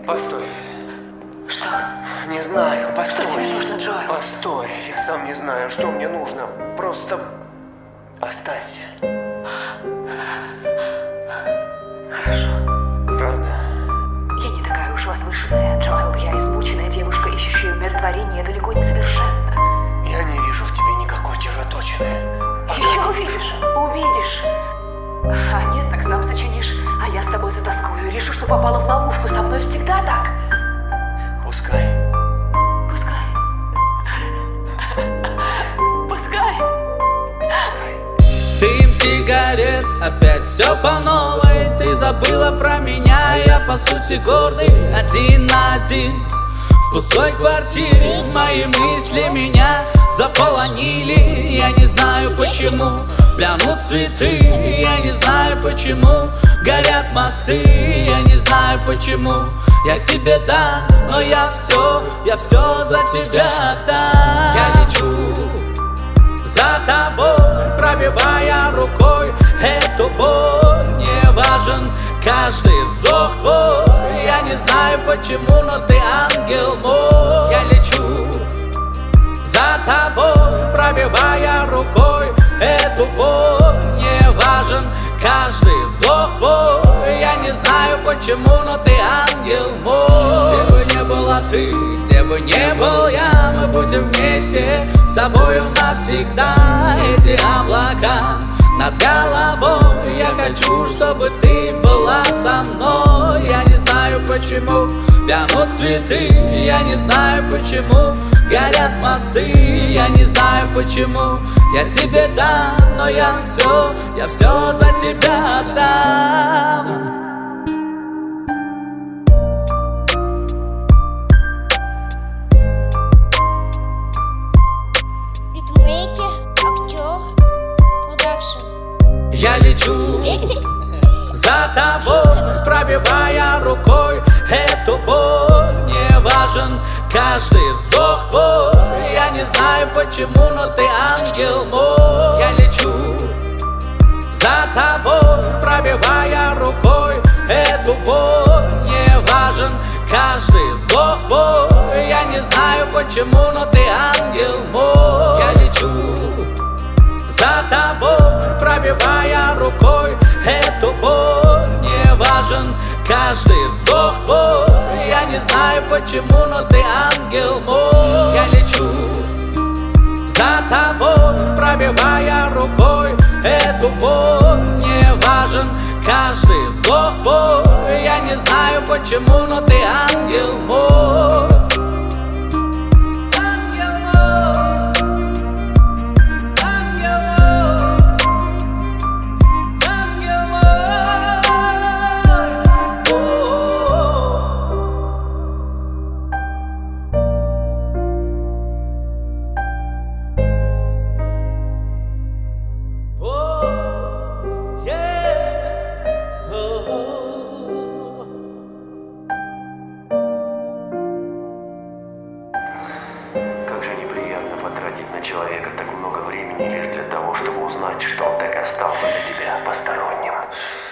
Постой. Что? Не знаю, постой. Что тебе нужно, Джоэл? Постой, я сам не знаю, что мне нужно. Просто останься. Хорошо. Правда? Я не такая уж возвышенная, Джоэл. Я измученная девушка, ищущая умиротворение, далеко не совершенна. Я не вижу в тебе никакой червоточины. Еще увидишь, увидишь. А нет, так сам сочинишь. А я с тобой затаскую. Решу, что попала в ловушку. Со мной всегда так. Пускай. Пускай. Пускай. Пускай. Дым сигарет, опять все по новой. Ты забыла про меня, я по сути гордый. Один на один в пустой квартире. Мои мысли меня заполонили. Я не знаю почему вянут цветы. Я не знаю почему горят мосты. Я не знаю почему я тебе дам, но я все за тебя дам. Я лечу за тобой, пробивая рукой эту боль. Не важен каждый вздох твой. Я не знаю почему, но ты ангел мой. Я лечу за тобой, пробивая рукой эту боль. Не важен каждый вздох твой. Я не знаю почему, но ты ангел мой. Где бы не была ты, где бы не был я, мы будем вместе с тобою навсегда. Эти облака над головой, я хочу, чтобы ты была со мной. Я не знаю почему вянут цветы. Я не знаю почему горят мосты. Я не знаю почему я тебе дам, но я все за тебя дам. Битмейкер, актер, продакшн. Я лечу за тобой, пробивая рукой эту боль. Не важен каждый вздох твой. Я не знаю почему, но ты ангел мой. Я лечу за тобой, пробивая рукой эту боль. Не важен каждый вздох твой. Я не знаю почему, но ты ангел мой. Я лечу за тобой, пробивая рукой эту боль. Не важен каждый вздох твой. Я не знаю почему, но ты ангел мой. Я лечу за тобой, пробивая рукой эту боль. Не важен каждый вздох твой. Я не знаю почему, но ты ангел мой. Как же неприятно потратить на человека так много времени лишь для того, чтобы узнать, что он так остался для тебя посторонним.